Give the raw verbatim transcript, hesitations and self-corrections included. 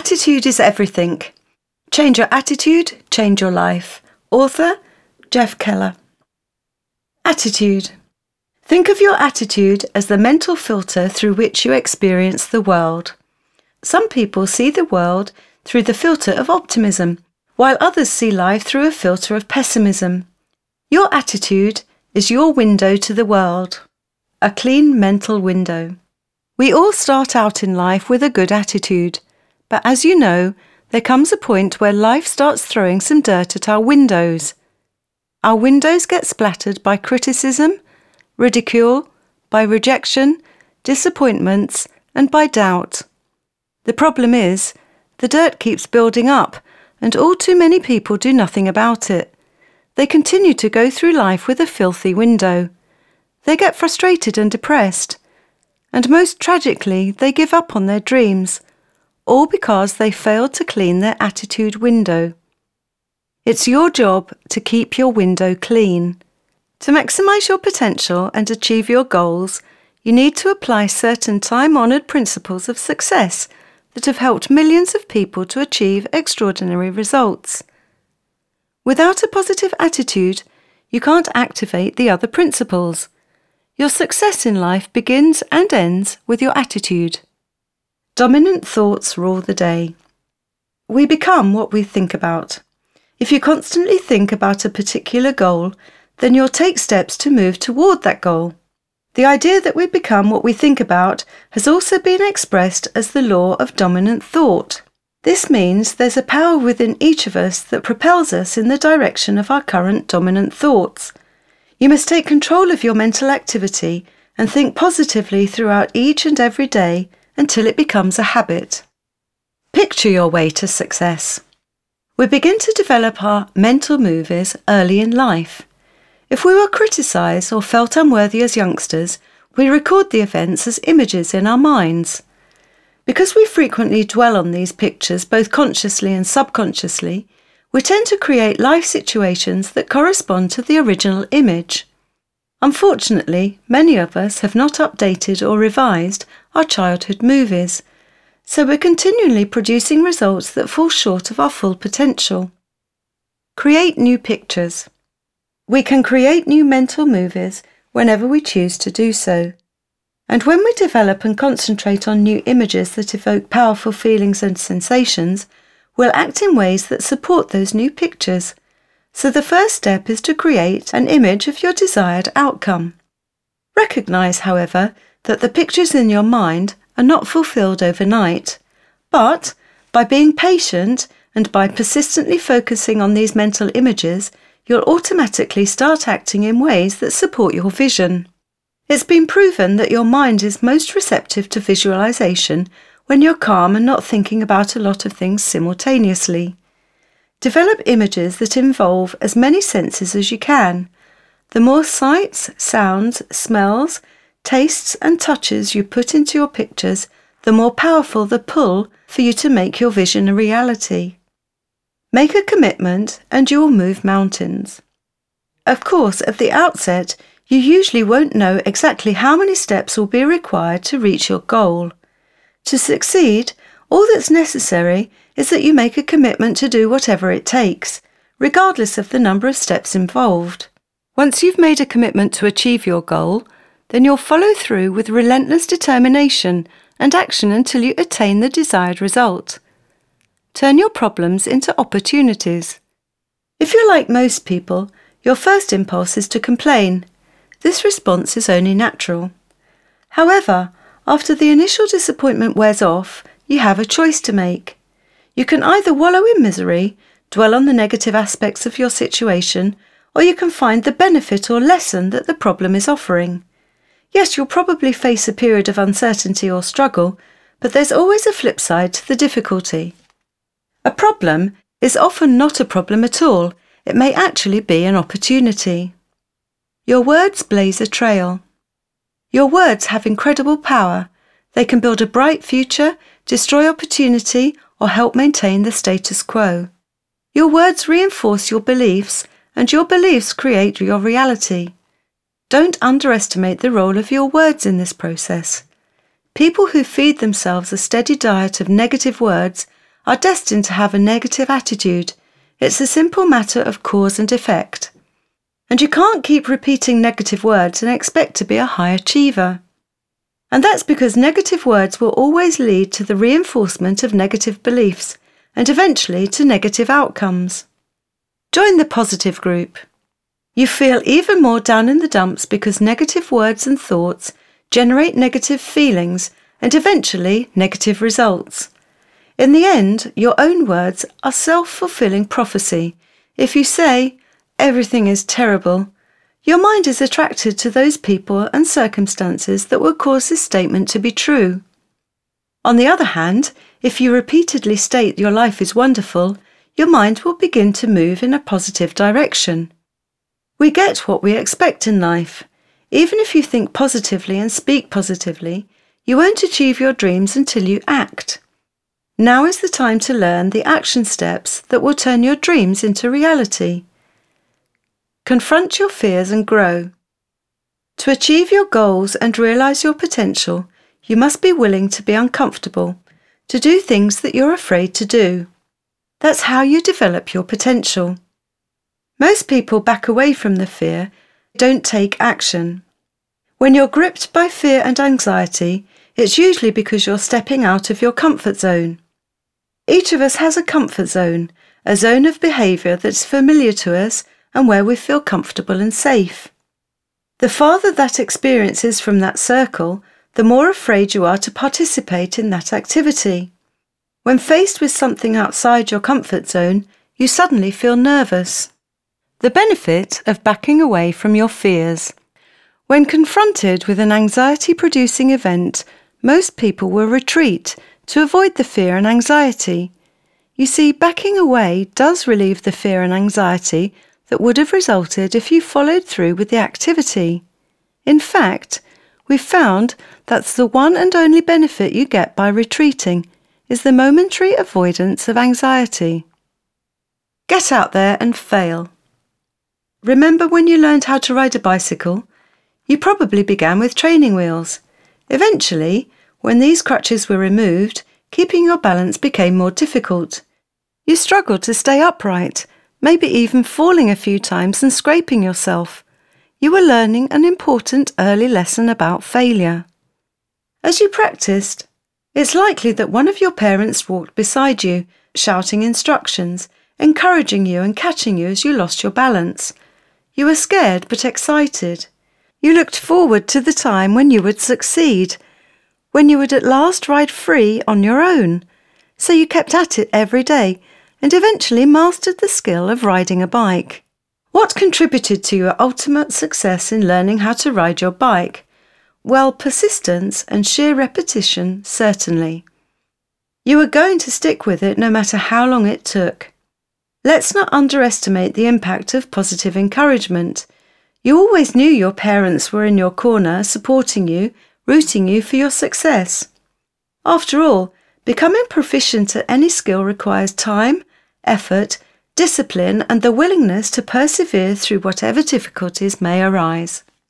Attitude is everything. Change your attitude, change your life. Author, Jeff Keller. Attitude. Think of your attitude as the mental filter through which you experience the world. Some people see the world through the filter of optimism, while others see life through a filter of pessimism. Your attitude is your window to the world, a clean mental window. We all start out in life with a good attitude, but as you know, there comes a point where life starts throwing some dirt at our windows. Our windows get splattered by criticism, ridicule, by rejection, disappointments, and by doubt. The problem is, the dirt keeps building up, and all too many people do nothing about it. They continue to go through life with a filthy window. They get frustrated and depressed, and most tragically, they give up on their dreams, all because they failed to clean their attitude window. It's your job to keep your window clean. To maximize your potential and achieve your goals, you need to apply certain time-honored principles of success that have helped millions of people to achieve extraordinary results. Without a positive attitude, you can't activate the other principles. Your success in life begins and ends with your attitude. Dominant thoughts rule the day. We become what we think about. If you constantly think about a particular goal, then you'll take steps to move toward that goal. The idea that we become what we think about has also been expressed as the law of dominant thought. This means there's a power within each of us that propels us in the direction of our current dominant thoughts. You must take control of your mental activity and think positively throughout each and every day until it becomes a habit. Picture your way to success. We begin to develop our mental movies early in life. If we were criticised or felt unworthy as youngsters, we record the events as images in our minds. Because we frequently dwell on these pictures both consciously and subconsciously, we tend to create life situations that correspond to the original image. Unfortunately, many of us have not updated or revised our childhood movies, so we're continually producing results that fall short of our full potential. Create new pictures. We can create new mental movies whenever we choose to do so. And when we develop and concentrate on new images that evoke powerful feelings and sensations, we'll act in ways that support those new pictures. So the first step is to create an image of your desired outcome. Recognize, however, that the pictures in your mind are not fulfilled overnight, but by being patient and by persistently focusing on these mental images, you'll automatically start acting in ways that support your vision. It's been proven that your mind is most receptive to visualization when you're calm and not thinking about a lot of things simultaneously. Develop images that involve as many senses as you can. The more sights, sounds, smells, tastes and touches you put into your pictures, the more powerful the pull for you to make your vision a reality. Make a commitment and you will move mountains. Of course, at the outset, you usually won't know exactly how many steps will be required to reach your goal. To succeed, all that's necessary is that you make a commitment to do whatever it takes, regardless of the number of steps involved. Once you've made a commitment to achieve your goal, then you'll follow through with relentless determination and action until you attain the desired result. Turn your problems into opportunities. If you're like most people, your first impulse is to complain. This response is only natural. However, after the initial disappointment wears off, you have a choice to make. You can either wallow in misery, dwell on the negative aspects of your situation, or you can find the benefit or lesson that the problem is offering. Yes, you'll probably face a period of uncertainty or struggle, but there's always a flip side to the difficulty. A problem is often not a problem at all. It may actually be an opportunity. Your words blaze a trail. Your words have incredible power. They can build a bright future, destroy opportunity, or help maintain the status quo. Your words reinforce your beliefs, and your beliefs create your reality. Don't underestimate the role of your words in this process. People who feed themselves a steady diet of negative words are destined to have a negative attitude. It's a simple matter of cause and effect. And you can't keep repeating negative words and expect to be a high achiever. And that's because negative words will always lead to the reinforcement of negative beliefs and eventually to negative outcomes. Join the positive group. You feel even more down in the dumps because negative words and thoughts generate negative feelings and eventually negative results. In the end, your own words are self-fulfilling prophecy. If you say, "Everything is terrible," your mind is attracted to those people and circumstances that will cause this statement to be true. On the other hand, if you repeatedly state your life is wonderful, your mind will begin to move in a positive direction. We get what we expect in life. Even if you think positively and speak positively, you won't achieve your dreams until you act. Now is the time to learn the action steps that will turn your dreams into reality. Confront your fears and grow. To achieve your goals and realize your potential, you must be willing to be uncomfortable, to do things that you're afraid to do. That's how you develop your potential. Most people back away from the fear, don't take action. When you're gripped by fear and anxiety, it's usually because you're stepping out of your comfort zone. Each of us has a comfort zone, a zone of behaviour that's familiar to us and where we feel comfortable and safe. The farther that experience is from that circle, the more afraid you are to participate in that activity. When faced with something outside your comfort zone, you suddenly feel nervous. The benefit of backing away from your fears. When confronted with an anxiety-producing event, most people will retreat to avoid the fear and anxiety. You see, backing away does relieve the fear and anxiety that would have resulted if you followed through with the activity. In fact, we've found that's the one and only benefit you get by retreating is the momentary avoidance of anxiety. Get out there and fail. Remember when you learned how to ride a bicycle? You probably began with training wheels. Eventually, when these crutches were removed, keeping your balance became more difficult. You struggled to stay upright, maybe even falling a few times and scraping yourself. You were learning an important early lesson about failure. As you practiced, it's likely that one of your parents walked beside you, shouting instructions, encouraging you and catching you as you lost your balance. You were scared but excited. You looked forward to the time when you would succeed, when you would at last ride free on your own. So you kept at it every day and eventually mastered the skill of riding a bike. What contributed to your ultimate success in learning how to ride your bike? Well, persistence and sheer repetition, certainly. You were going to stick with it no matter how long it took. Let's not underestimate the impact of positive encouragement. You always knew your parents were in your corner, supporting you, rooting you for your success. After all, becoming proficient at any skill requires time, effort, discipline, and the willingness to persevere through whatever difficulties may arise.